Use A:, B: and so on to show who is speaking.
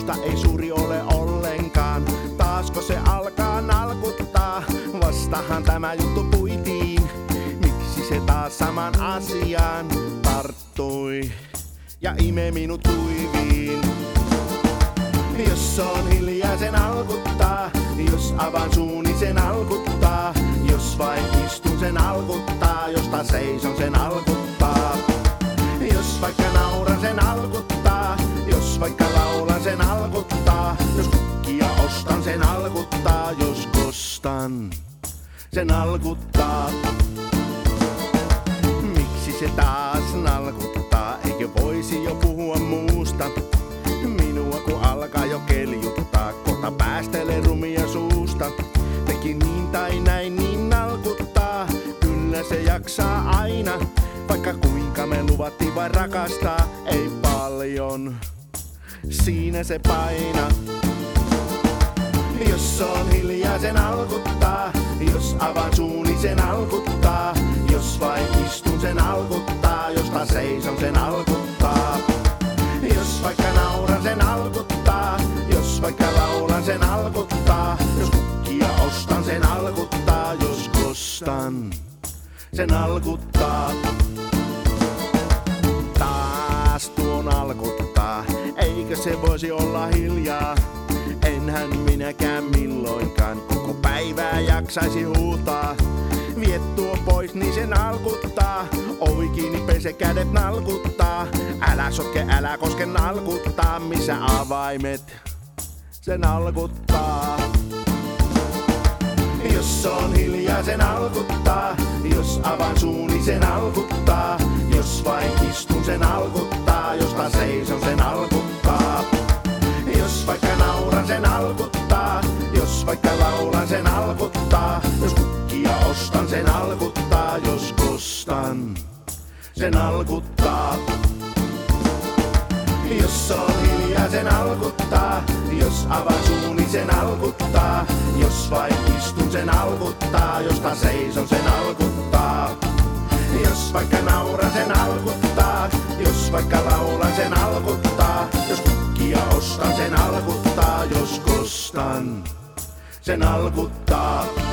A: Minusta ei suuri ole ollenkaan. Taasko se alkaa nalkuttaa? Vastahan tämä juttu puitiin. Miksi se taas saman asiaan tarttui ja ime minut kuiviin? Jos on hiljaa, sen alkuttaa. Jos avaan suuni, sen alkuttaa. Jos vain istun, sen alkuttaa. Jos taas seison, sen alkuttaa. Jos vaikka nauran, sen alkuttaa. Jos vaikka laulan, sen alkuttaa. Jos kukkia ostan, sen alkuttaa. Jos kostan, sen alkuttaa. Miksi se taas nalkuttaa? Eikö voisi jo puhua muusta? Minua kun alkaa jo keljuttaa, kohta päästelee rumia suusta. Teki niin tai näin, niin nalkuttaa. Kyllä se jaksaa aina, vaikka kuinka me luvattiin vain rakastaa. Ei paljon, siinä se paina. Jos on hiljaa, sen alkuttaa. Jos avaan suuni, sen alkuttaa. Jos vain istun, sen alkuttaa. Jos taas seison, sen alkuttaa. Jos vaikka nauran, sen alkuttaa. Jos vaikka laulan, sen alkuttaa. Jos kukkia ostan, sen alkuttaa. Jos kostan, sen alkuttaa. Taas tuon alkuttaa. Eikö se voisi olla hiljaa? Enhän minäkään milloinkaan koko päivää jaksaisi huutaa. Vie tuo pois, niin sen nalkuttaa. Ovi kiinni, pese kädet, nalkuttaa. Älä sotke, älä koske, nalkuttaa. Missä avaimet? Se nalkuttaa. Jos on hiljaa, sen alkuttaa. Jos avaan suuni, sen alkuttaa. Jos vain istun, sen alkuttaa. Jos taas seison, sen alkuttaa. Jos vaikka nauran, sen alkuttaa. Jos vaikka laulan, sen alkuttaa. Jos kukkia ostan, sen alkuttaa. Jos kostan, sen alkuttaa. Jos on hiljaa, sen alkuttaa. Jos avaan suuni, sen alkuttaa. Jos vain istun, sen alkuttaa. Jos taas seison, sen alkuttaa. Jos vaikka nauran, sen alkuttaa. Jos vaikka laulan, sen alkuttaa. Jos kukkia ostan, sen alkuttaa. Jos kostan, sen alkuttaa.